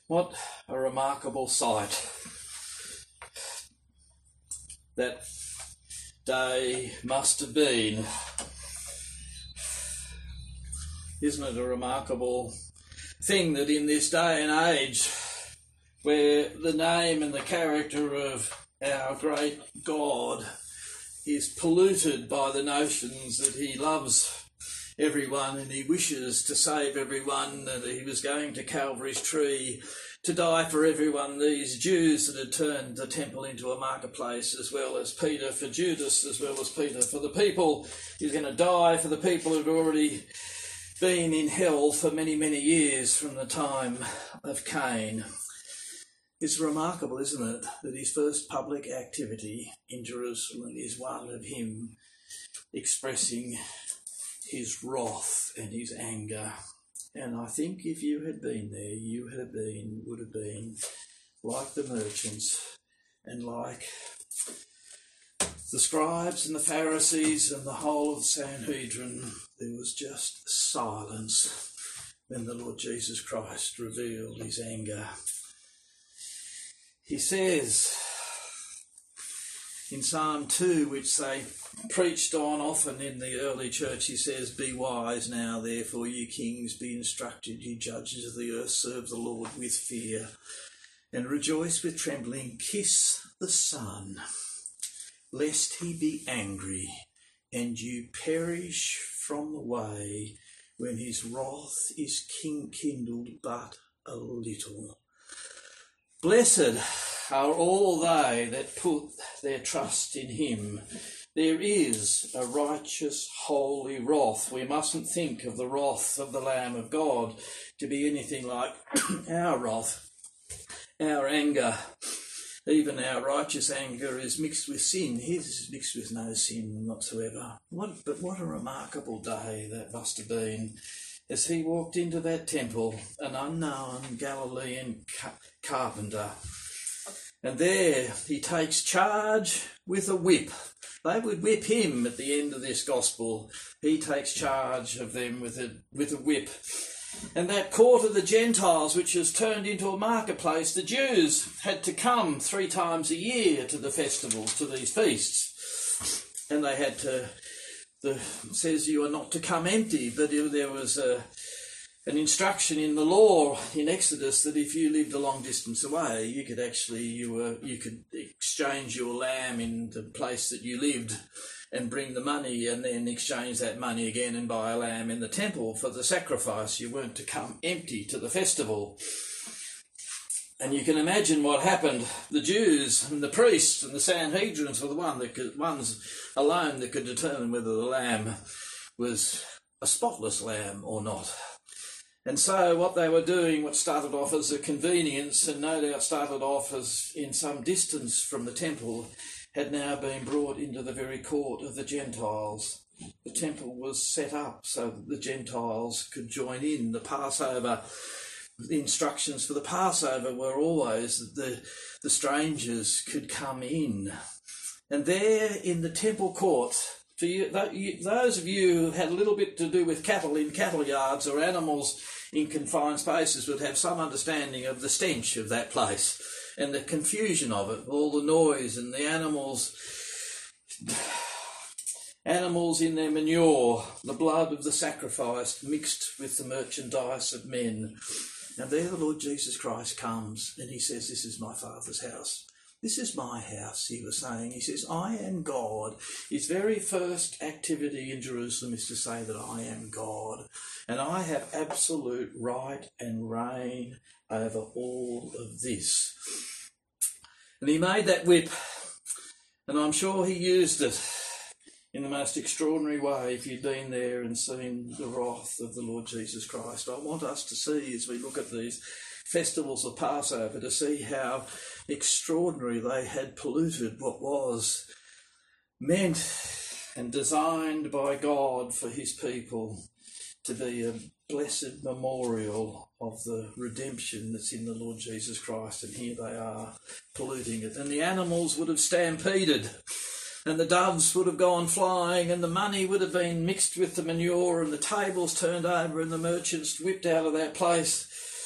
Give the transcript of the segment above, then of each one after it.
What a remarkable sight that day must have been. Isn't it a remarkable thing that in this day and age, where the name and the character of our great God is polluted by the notions that he loves everyone and he wishes to save everyone, that he was going to Calvary's tree to die for everyone, these Jews that had turned the temple into a marketplace, as well as Peter for Judas, as well as Peter for the people. He's going to die for the people who've already been in hell for many, many years from the time of Cain. It's remarkable, isn't it, that his first public activity in Jerusalem is one of him expressing his wrath and his anger. And I think if you had been there, would have been like the merchants and like the scribes and the Pharisees and the whole of the Sanhedrin. There was just silence when the Lord Jesus Christ revealed his anger. He says in Psalm 2, which they preached on often in the early church, he says, "Be wise now, therefore, ye kings, be instructed, ye judges of the earth, serve the Lord with fear, and rejoice with trembling, kiss the Son, lest he be angry, and you perish from the way, when his wrath is kindled but a little. Blessed are all they that put their trust in him. There is a righteous, holy wrath." We mustn't think of the wrath of the Lamb of God to be anything like our wrath, our anger. Even our righteous anger is mixed with sin. His is mixed with no sin whatsoever. But what a remarkable day that must have been as he walked into that temple, an unknown Galilean carpenter. And there he takes charge with a whip. They would whip him at the end of this gospel. He takes charge of them with a whip. And that court of the Gentiles, which has turned into a marketplace, the Jews had to come 3 times a year to the festivals, to these feasts. And they had to, says you are not to come empty, but there was an instruction in the law in Exodus that if you lived a long distance away, you could exchange your lamb in the place that you lived and bring the money and then exchange that money again and buy a lamb in the temple for the sacrifice. You weren't to come empty to the festival. And you can imagine what happened. The Jews and the priests and the Sanhedrins were the ones alone that could determine whether the lamb was a spotless lamb or not. And so what they were doing, what started off as a convenience and no doubt started off as in some distance from the temple, had now been brought into the very court of the Gentiles. The temple was set up so that the Gentiles could join in. The Passover, the instructions for the Passover were always that the strangers could come in. And there in the temple court, for those of you who had a little bit to do with cattle in cattle yards or animals in confined spaces would have some understanding of the stench of that place and the confusion of it, all the noise and the animals in their manure, the blood of the sacrifice mixed with the merchandise of men. And there the Lord Jesus Christ comes and he says, "This is my Father's house. This is my house," he was saying. He says, "I am God." His very first activity in Jerusalem is to say that I am God. And I have absolute right and reign over all of this. And he made that whip, and I'm sure he used it in the most extraordinary way if you'd been there and seen the wrath of the Lord Jesus Christ. I want us to see, as we look at these festivals of Passover, to see how extraordinary they had polluted what was meant and designed by God for his people to be a blessed memorial of the redemption that's in the Lord Jesus Christ. And here they are polluting it. And the animals would have stampeded and the doves would have gone flying and the money would have been mixed with the manure and the tables turned over and the merchants whipped out of that place.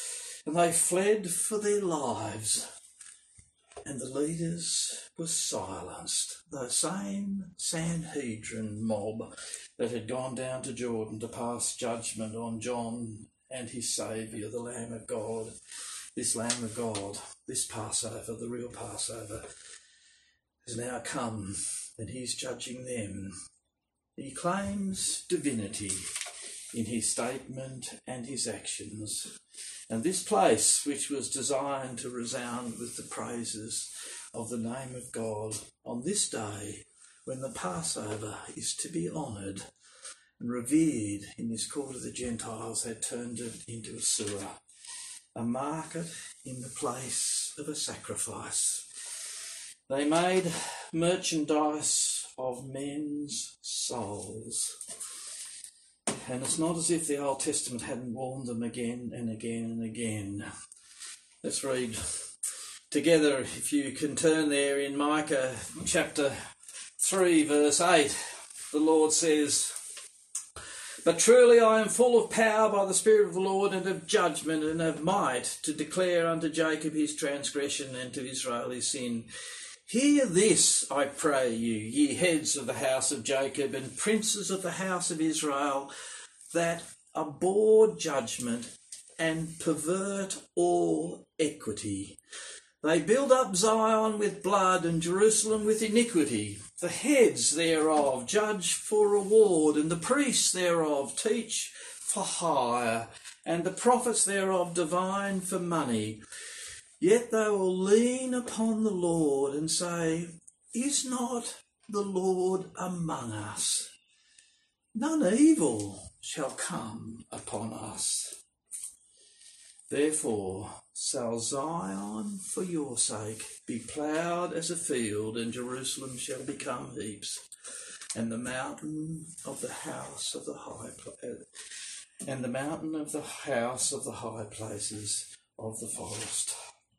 And they fled for their lives, and the leaders were silenced. The same Sanhedrin mob that had gone down to Jordan to pass judgment on John and his Saviour, the Lamb of God. This Lamb of God, this Passover, the real Passover, has now come, and he's judging them. He claims divinity in his statement and his actions. And this place, which was designed to resound with the praises of the name of God, on this day, when the Passover is to be honoured and revered in this court of the Gentiles, had turned it into a sewer, a market in the place of a sacrifice. They made merchandise of men's souls. And it's not as if the Old Testament hadn't warned them again and again and again. Let's read together, if you can turn there, in Micah chapter 3 verse 8. The Lord says, "But truly I am full of power by the Spirit of the Lord, and of judgment and of might, to declare unto Jacob his transgression and to Israel his sin. Hear this, I pray you, ye heads of the house of Jacob and princes of the house of Israel, that abhor judgment and pervert all equity. They build up Zion with blood and Jerusalem with iniquity. The heads thereof judge for reward, and the priests thereof teach for hire, and the prophets thereof divine for money. Yet they will lean upon the Lord and say, Is not the Lord among us? None evil shall come upon us. Therefore shall Zion for your sake be ploughed as a field, and Jerusalem shall become heaps, and the mountain of the house of the high places of the forest."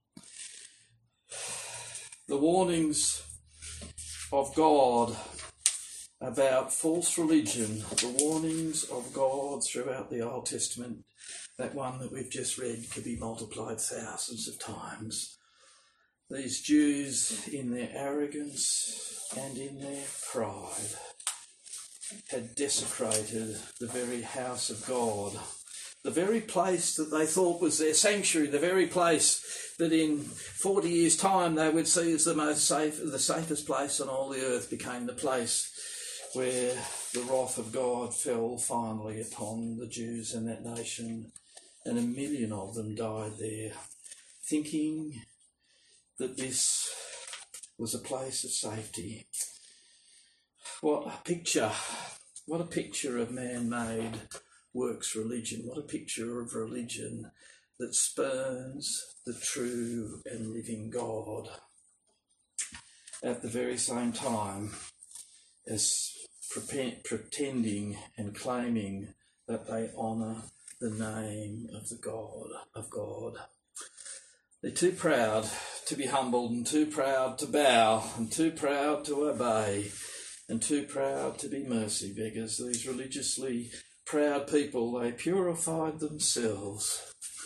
The warnings of God about false religion, the warnings of God throughout the Old Testament, that one that we've just read, could be multiplied thousands of times. These Jews, in their arrogance and in their pride, had desecrated the very house of God, the very place that they thought was their sanctuary, the very place that in 40 years' time they would see as the safest place on all the earth, became the place where the wrath of God fell finally upon the Jews and that nation, and 1 million of them died there, thinking that this was a place of safety. What a picture of man-made works religion. What a picture of religion that spurns the true and living God at the very same time as pretending and claiming that they honour the name of the God of God. They're too proud to be humbled, and too proud to bow, and too proud to obey, and too proud to be mercy beggars. These religiously proud people, they purified themselves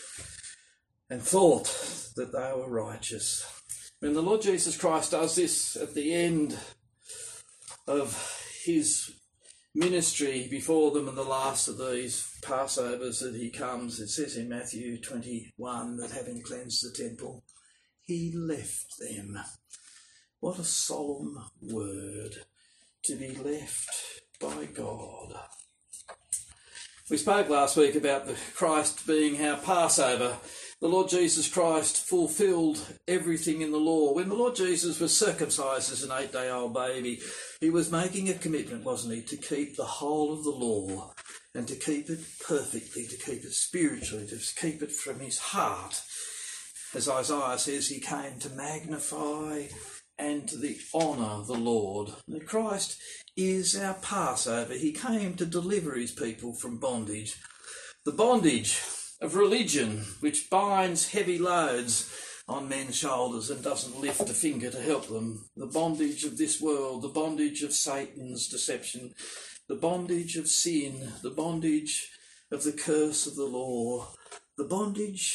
and thought that they were righteous. When the Lord Jesus Christ does this at the end of his ministry before them, and the last of these Passovers that he comes, it says in Matthew 21 that having cleansed the temple, he left them. What a solemn word, to be left by God. We spoke last week about the Christ being our Passover. The Lord Jesus Christ fulfilled everything in the law. When the Lord Jesus was circumcised as an 8-day-old baby, he was making a commitment, wasn't he, to keep the whole of the law, and to keep it perfectly, to keep it spiritually, to keep it from his heart. As Isaiah says, he came to magnify and to honour the Lord. And Christ is our Passover. He came to deliver his people from bondage. The bondage of religion, which binds heavy loads on men's shoulders and doesn't lift a finger to help them. The bondage of this world, the bondage of Satan's deception, the bondage of sin, the bondage of the curse of the law, the bondage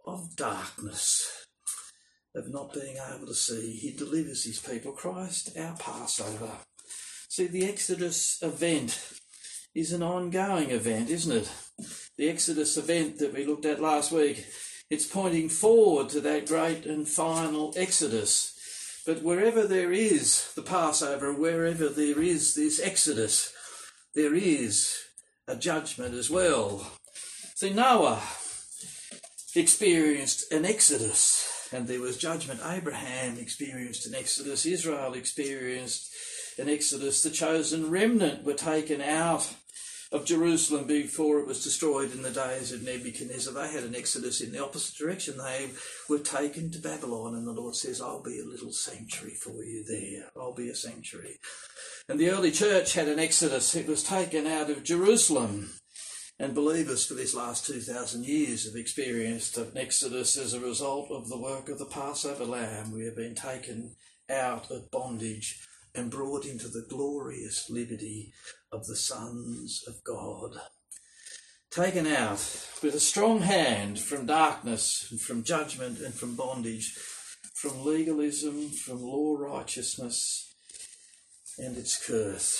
of darkness, of not being able to see. He delivers his people. Christ, our Passover. See, the Exodus event is an ongoing event, isn't it? The Exodus event that we looked at last week, it's pointing forward to that great and final Exodus. But wherever there is the Passover, wherever there is this Exodus, there is a judgment as well. See, Noah experienced an Exodus, and there was judgment. Abraham experienced an Exodus. Israel experienced an Exodus. The chosen remnant were taken out of Jerusalem before it was destroyed in the days of Nebuchadnezzar. They had an Exodus in the opposite direction. They were taken to Babylon, and the Lord says, I'll be a little sanctuary for you there. I'll be a sanctuary. And the early church had an Exodus. It was taken out of Jerusalem. And believers for this last 2,000 years have experienced an Exodus as a result of the work of the Passover Lamb. We have been taken out of bondage and brought into the glorious liberty of the sons of God. Taken out with a strong hand from darkness and from judgment and from bondage, from legalism, from law righteousness and its curse.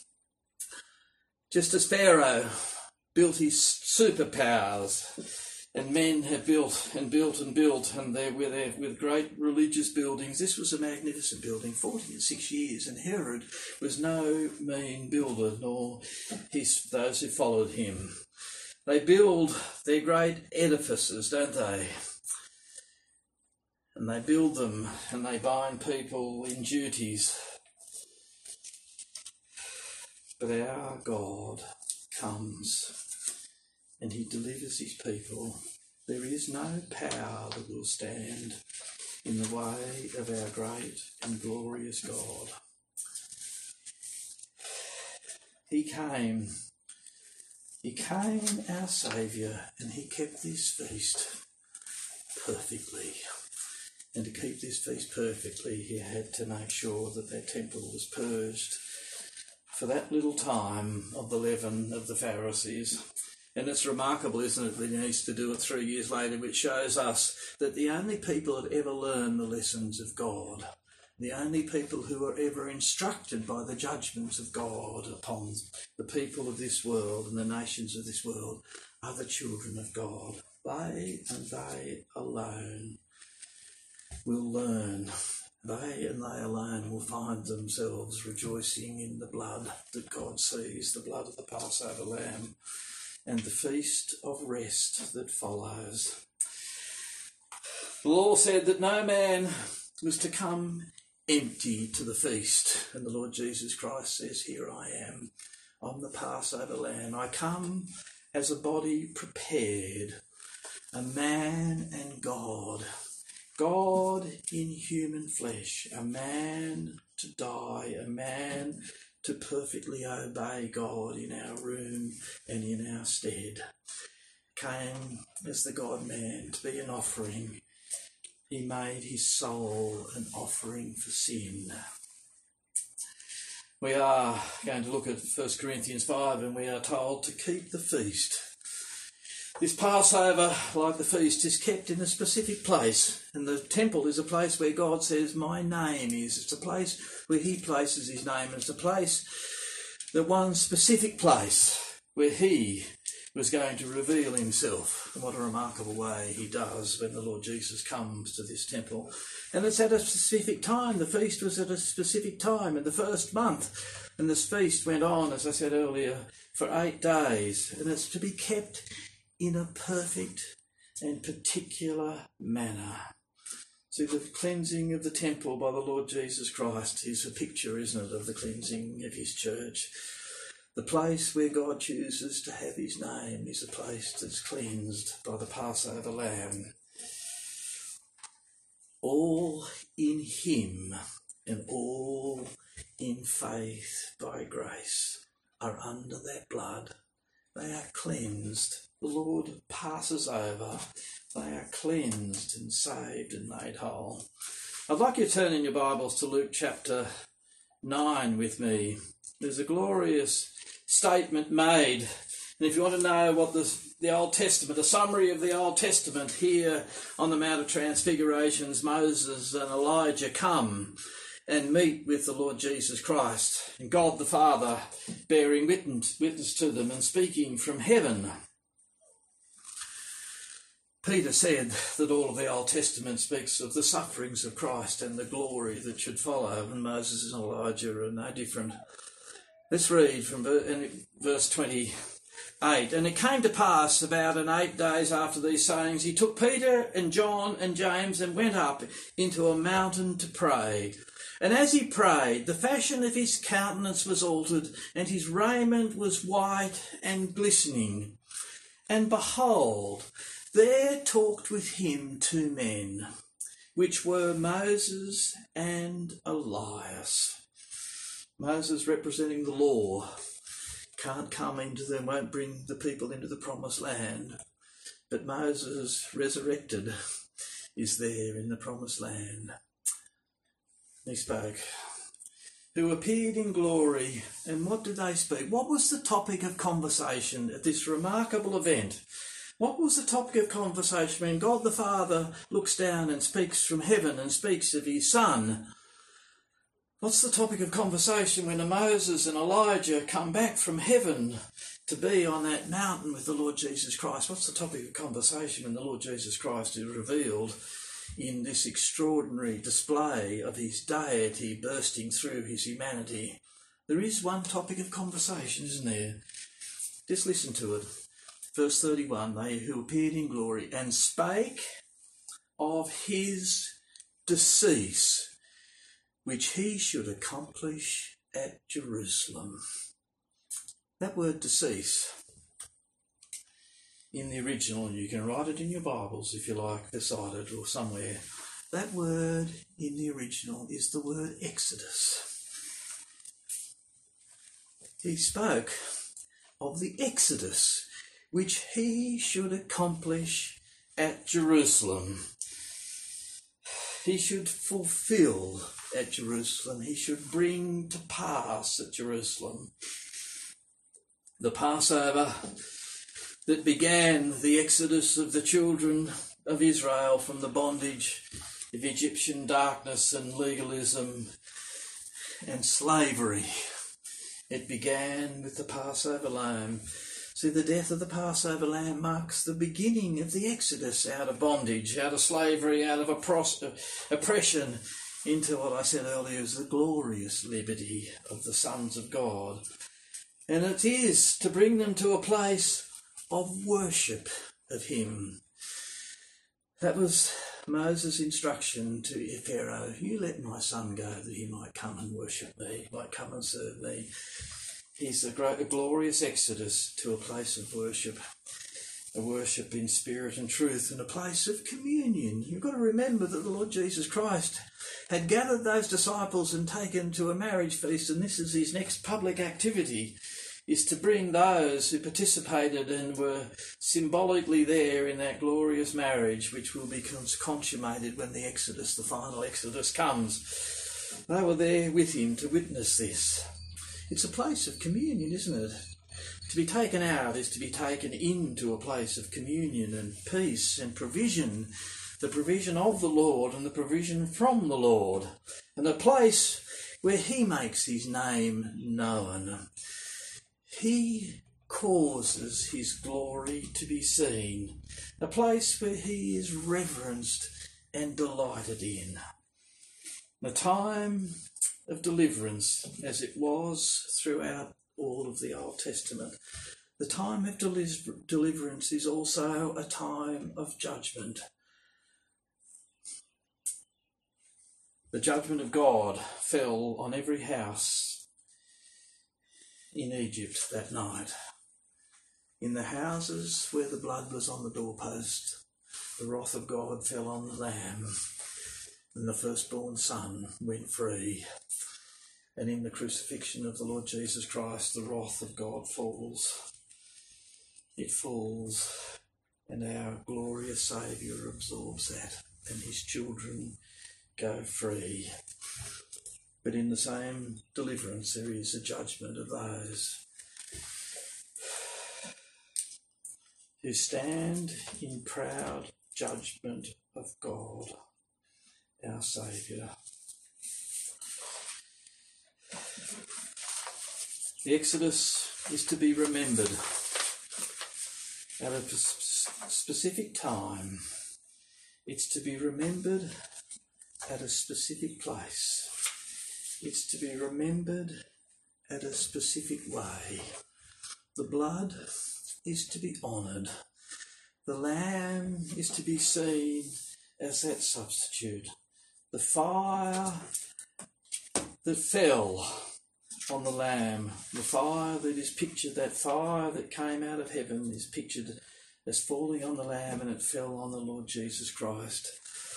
Just as Pharaoh built his superpowers, and men have built and built and built, and they're with great religious buildings. This was a magnificent building, 46 years, and Herod was no mean builder, nor those who followed him. They build their great edifices, don't they? And they build them, and they bind people in duties. But our God comes and he delivers his people. There is no power that will stand in the way of our great and glorious God. He came, our Saviour, and he kept this feast perfectly. And to keep this feast perfectly, he had to make sure that that temple was purged for that little time of the leaven of the Pharisees. And it's remarkable, isn't it, that he needs to do it 3 years later, which shows us that the only people that ever learn the lessons of God, the only people who are ever instructed by the judgments of God upon the people of this world and the nations of this world, are the children of God. They and they alone will learn. They and they alone will find themselves rejoicing in the blood that God sees, the blood of the Passover Lamb, and the feast of rest that follows. The law said that no man was to come empty to the feast, and the Lord Jesus Christ says, here I am. I'm the Passover Lamb. I come as a body prepared, a man and God. God in human flesh, a man to die, a man to perfectly obey God in our room and in our stead. Came as the God-man to be an offering. He made his soul an offering for sin. We are going to look at 1 Corinthians 5, and we are told to keep the feast. This Passover, like the feast, is kept in a specific place, and the temple is a place where God says, my name is. It's a place where he places his name, and it's a place, the one specific place where he was going to reveal himself. And what a remarkable way he does when the Lord Jesus comes to this temple. And it's at a specific time. The feast was at a specific time in the first month, and this feast went on, as I said earlier, for 8 days, and it's to be kept in a perfect and particular manner. See, the cleansing of the temple by the Lord Jesus Christ is a picture, isn't it, of the cleansing of his church. The place where God chooses to have his name is a place that's cleansed by the Passover Lamb. All in him and all in faith by grace are under that blood. They are cleansed. The Lord passes over. They are cleansed and saved and made whole. I'd like you to turn in your Bibles to Luke chapter 9 with me. There's a glorious statement made. And if you want to know what the the Old Testament, a summary of the Old Testament. Here on the Mount of Transfigurations, Moses and Elijah come and meet with the Lord Jesus Christ, and God the Father bearing witness to them and speaking from heaven. Peter said that all of the Old Testament speaks of the sufferings of Christ and the glory that should follow, and Moses and Elijah are no different. Let's read from verse 28. And it came to pass about 8 days after these sayings, he took Peter and John and James and went up into a mountain to pray. And as he prayed, the fashion of his countenance was altered, and his raiment was white and glistening. And behold, there talked with him 2 men, which were Moses and Elias. Moses representing the law, can't come into them, won't bring the people into the promised land. But Moses, resurrected, is there in the promised land. He spoke, who appeared in glory. And what did they speak? What was the topic of conversation at this remarkable event? What was the topic of conversation when God the Father looks down and speaks from heaven and speaks of his Son? What's the topic of conversation when Moses and Elijah come back from heaven to be on that mountain with the Lord Jesus Christ? What's the topic of conversation when the Lord Jesus Christ is revealed in this extraordinary display of his deity bursting through his humanity? There is one topic of conversation, isn't there? Just listen to it. Verse 31, they who appeared in glory and spake of his decease, which he should accomplish at Jerusalem. That word decease, in the original, you can write it in your Bibles if you like, beside it or somewhere. That word in the original is the word Exodus. He spoke of the Exodus, which he should accomplish at Jerusalem. He should fulfill at Jerusalem. He should bring to pass at Jerusalem. The Passover that began the exodus of the children of Israel from the bondage of Egyptian darkness and legalism and slavery. It began with the Passover lamb. See, the death of the Passover lamb marks the beginning of the exodus out of bondage, out of slavery, out of oppression, into what I said earlier is the glorious liberty of the sons of God. And it is to bring them to a place of worship of him. That was Moses' instruction to Pharaoh. You let my son go that he might come and worship me, might come and serve me. He's a glorious exodus to a place of worship, a worship in spirit and truth, and a place of communion. You've got to remember that the Lord Jesus Christ had gathered those disciples and taken to a marriage feast, and this is his next public activity, is to bring those who participated and were symbolically there in that glorious marriage, which will be consummated when the exodus, the final exodus, comes. They were there with him to witness this. It's a place of communion, isn't it? To be taken out is to be taken into a place of communion and peace and provision, the provision of the Lord and the provision from the Lord, and a place where he makes his name known. He causes his glory to be seen, a place where he is reverenced and delighted in. The time of deliverance, as it was throughout all of the Old Testament, the time of deliverance is also a time of judgment. The judgment of God fell on every house in Egypt that night. In the houses where the blood was on the doorpost, the wrath of God fell on the lamb, and the firstborn son went free. And in the crucifixion of the Lord Jesus Christ, the wrath of God falls. It falls, and our glorious Saviour absorbs that, and his children go free. But in the same deliverance, there is a judgment of those who stand in proud judgment of God, our Saviour. The Exodus is to be remembered at a specific time. It's to be remembered at a specific place. It's to be remembered at a specific way. The blood is to be honoured. The lamb is to be seen as that substitute. The fire that fell on the lamb, the fire that is pictured, that fire that came out of heaven is pictured as falling on the lamb, and it fell on the Lord Jesus Christ.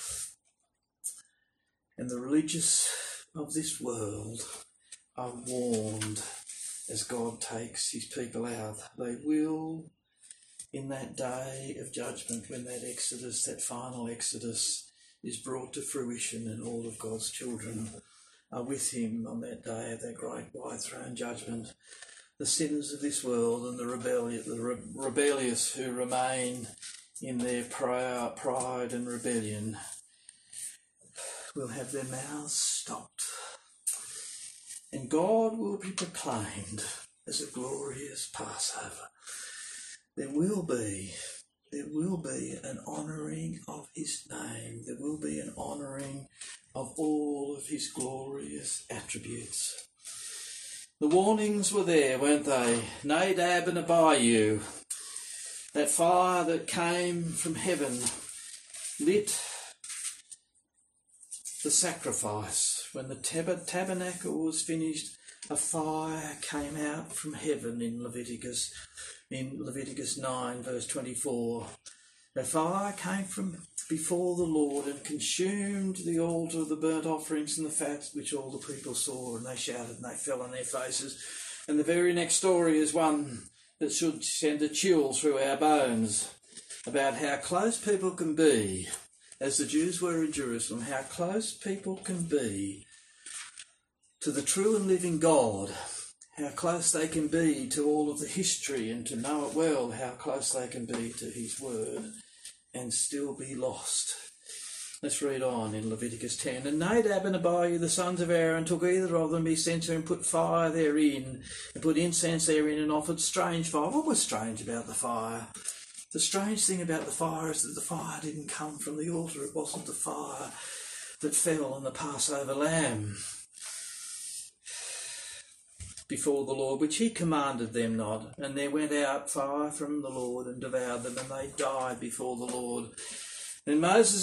And the religious of this world are warned as God takes his people out. They will, in that day of judgment, when that Exodus, that final Exodus, is brought to fruition and all of God's children are with him on that day of that great white throne judgment, the sinners of this world and the rebellious who remain in their pride and rebellion will have their mouths stopped. And God will be proclaimed as a glorious Passover. There will be an honouring of his name. There will be an honouring of all of his glorious attributes. The warnings were there, weren't they? Nadab and Abihu, that fire that came from heaven, lit the sacrifice. When the tabernacle was finished, a fire came out from heaven in Leviticus 9 verse 24. The fire came from before the Lord and consumed the altar of the burnt offerings and the fat, which all the people saw, and they shouted and they fell on their faces. And the very next story is one that should send a chill through our bones about how close people can be, as the Jews were in Jerusalem, how close people can be to the true and living God, how close they can be to all of the history and to know it well, how close they can be to his word and still be lost. Let's read on in Leviticus 10. And Nadab and Abihu, the sons of Aaron, took either of them, he sent to and put fire therein, and put incense therein, and offered strange fire. What was strange about the fire? The strange thing about the fire is that the fire didn't come from the altar. It wasn't the fire that fell on the Passover lamb before the Lord, which he commanded them not. And there went out fire from the Lord and devoured them, and they died before the Lord. Then Moses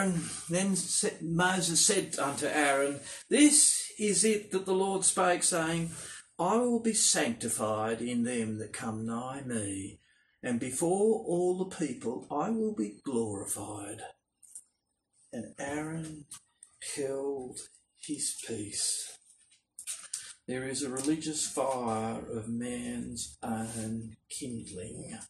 said unto Aaron, This is it that the Lord spake, saying, I will be sanctified in them that come nigh me, and before all the people I will be glorified. And Aaron held his peace. There is a religious fire of man's own kindling.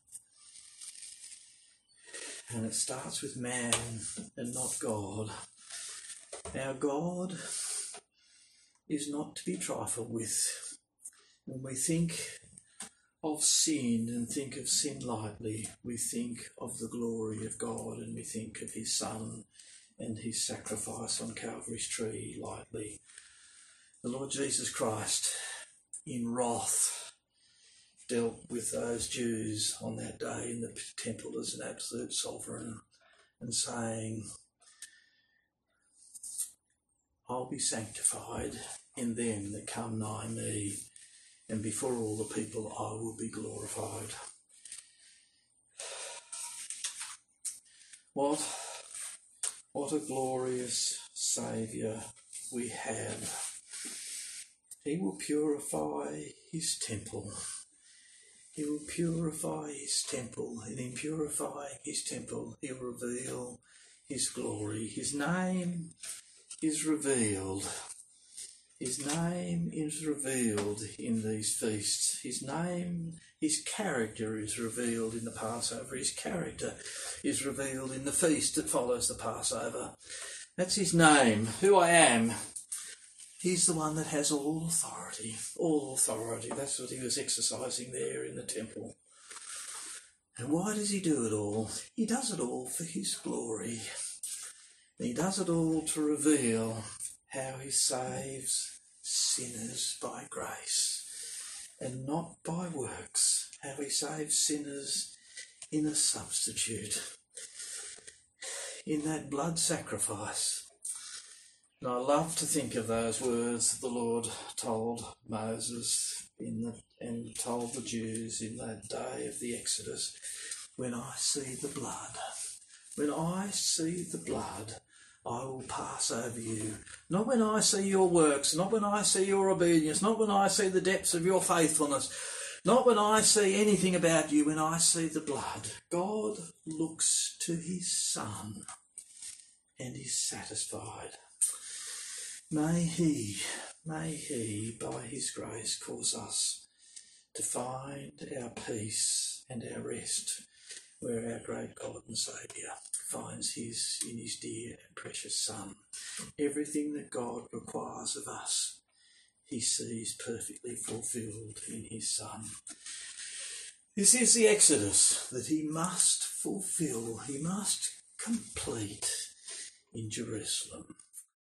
And it starts with man and not God. Our God is not to be trifled with. When we think of sin and think of sin lightly, we think of the glory of God, and we think of his Son and his sacrifice on Calvary's tree lightly. The Lord Jesus Christ, in wrath, dealt with those Jews on that day in the temple as an absolute sovereign and saying, I'll be sanctified in them that come nigh me, and before all the people I will be glorified. What a glorious Saviour we have. He will purify his temple. He will purify his temple, and in purifying his temple, he'll reveal his glory. His name is revealed. His name is revealed in these feasts. His name, his character is revealed in the Passover. His character is revealed in the feast that follows the Passover. That's his name, who I am. He's the one that has all authority. All authority. That's what he was exercising there in the temple. And why does he do it all? He does it all for his glory. He does it all to reveal how he saves sinners by grace and not by works. How he saves sinners in a substitute, in that blood sacrifice. And I love to think of those words that the Lord told Moses and told the Jews in that day of the Exodus. When I see the blood, I will pass over you. Not when I see your works, not when I see your obedience, not when I see the depths of your faithfulness, not when I see anything about you, when I see the blood. God looks to his Son and is satisfied. May he, by his grace, cause us to find our peace and our rest where our great God and Saviour finds his in his dear and precious Son. Everything that God requires of us, he sees perfectly fulfilled in his Son. This is the Exodus that he must fulfil, he must complete in Jerusalem.